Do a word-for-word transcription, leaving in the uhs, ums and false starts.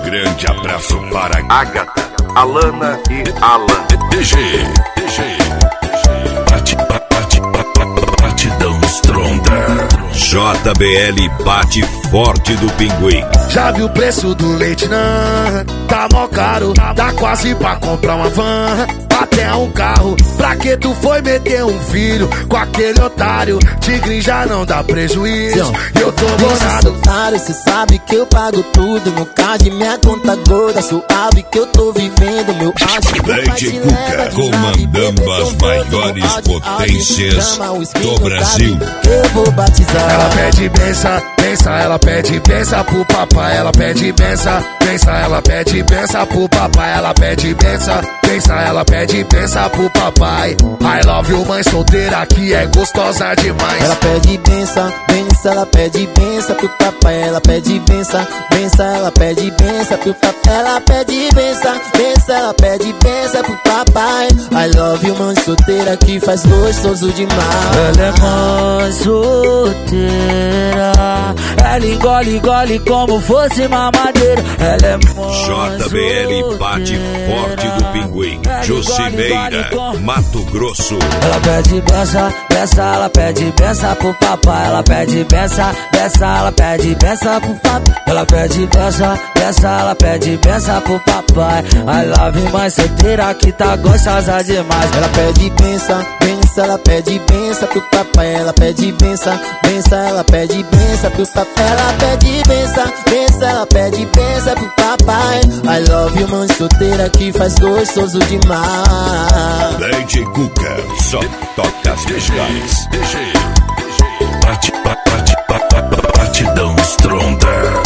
grande abraço para Agatha, Alana e Alan. D G, D G, bate, bate, bate, batidão estronda. J B L bate forte do Pinguim. Já viu o preço do leite, não? Tá mó caro, dá quase pra comprar uma van, até um carro. Pra que tu foi meter um filho com aquele otário? Tigre já não dá prejuízo, eu tô bolado. Cê sabe que eu pago tudo, meu card, minha conta gorda, suave que eu tô vivendo, meu áudio. Lady Cuca, comandando as maiores potências do Brasil. Eu vou batizar. Ela pede benção, benção, ela pede benção pro papai. Ela pede benção, benção, ela pede benção pro papai. Ela pede benção, benção, ela pede benção pro papai. I love you, mãe solteira que é gostosa demais. Ela pede benção, benção, ela pede benção pro papai. Ela pede benção, benção, ela pede benção pro papai. Ela pede benção, benção, ela pede benção pro papai. I love you, mãe solteira que faz gostoso demais. Ela é mãe solteira, ela engole, engole como fosse mamadeira. Ela é mãe J B L bate forte do Pinguim. Josimeira, Mato Grosso. Ela pede benção, benção, ela pede benção pro papai. Ela pede benção, benção, ela pede benção pro papai. Ela pede benção, benção, ela pede benção pro papai. I love you, mãe solteira que tá gostosa demais. Ela pede benção, benção, ela pede benção pro papai. Ela pede benção, benção, ela pede benção pro papai. Ela pede benção, benção, ela pede benção pro papai. I love you, mãe solteira que faz gostoso demais. Lady Cuca, só toca as desgais. Bate, bate, bate, batidão estronda.